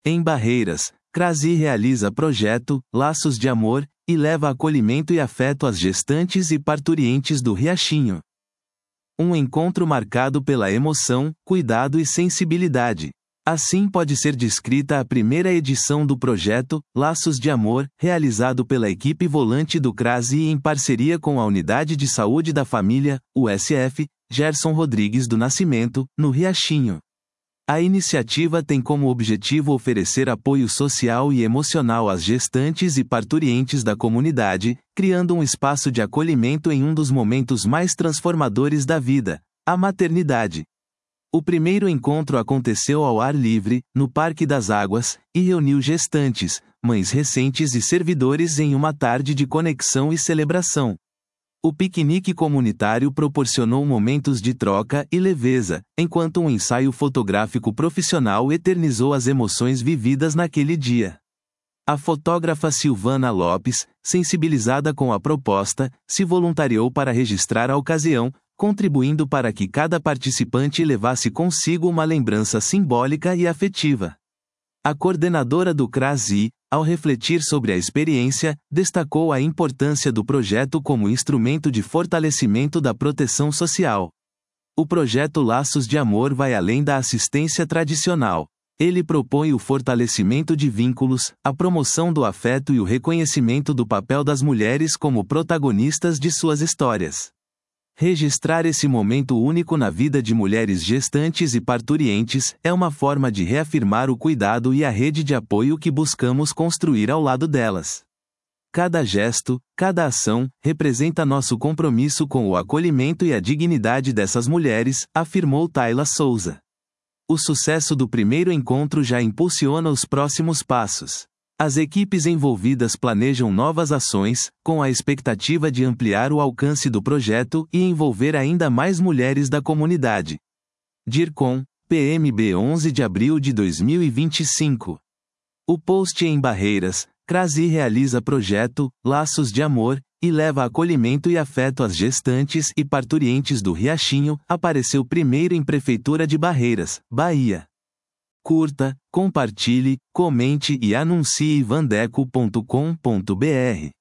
Em Barreiras, Crasy realiza projeto Laços de Amor e leva acolhimento e afeto às gestantes e parturientes do Riachinho. Um encontro marcado pela emoção, cuidado e sensibilidade. Assim pode ser descrita a primeira edição do projeto Laços de Amor, realizado pela equipe volante do Crasy em parceria com a Unidade de Saúde da Família, USF, Gerson Rodrigues do Nascimento, no Riachinho. A iniciativa tem como objetivo oferecer apoio social e emocional às gestantes e parturientes da comunidade, criando um espaço de acolhimento em um dos momentos mais transformadores da vida, a maternidade. O primeiro encontro aconteceu ao ar livre, no Parque das Águas, e reuniu gestantes, mães recentes e servidores em uma tarde de conexão e celebração. O piquenique comunitário proporcionou momentos de troca e leveza, enquanto um ensaio fotográfico profissional eternizou as emoções vividas naquele dia. A fotógrafa Silvana Lopes, sensibilizada com a proposta, se voluntariou para registrar a ocasião, contribuindo para que cada participante levasse consigo uma lembrança simbólica e afetiva. A coordenadora do Crasy, ao refletir sobre a experiência, destacou a importância do projeto como instrumento de fortalecimento da proteção social. O projeto Laços de Amor vai além da assistência tradicional. Ele propõe o fortalecimento de vínculos, a promoção do afeto e o reconhecimento do papel das mulheres como protagonistas de suas histórias. Registrar esse momento único na vida de mulheres gestantes e parturientes é uma forma de reafirmar o cuidado e a rede de apoio que buscamos construir ao lado delas. Cada gesto, cada ação, representa nosso compromisso com o acolhimento e a dignidade dessas mulheres, afirmou Tayla Souza. O sucesso do primeiro encontro já impulsiona os próximos passos. As equipes envolvidas planejam novas ações, com a expectativa de ampliar o alcance do projeto e envolver ainda mais mulheres da comunidade. DIRCOM, PMB 11 de abril de 2025. O post em Barreiras, Crasy realiza projeto Laços de Amor e leva acolhimento e afeto às gestantes e parturientes do Riachinho, apareceu primeiro em Prefeitura de Barreiras, Bahia. Curta, compartilhe, comente e anuncie vandeco.com.br.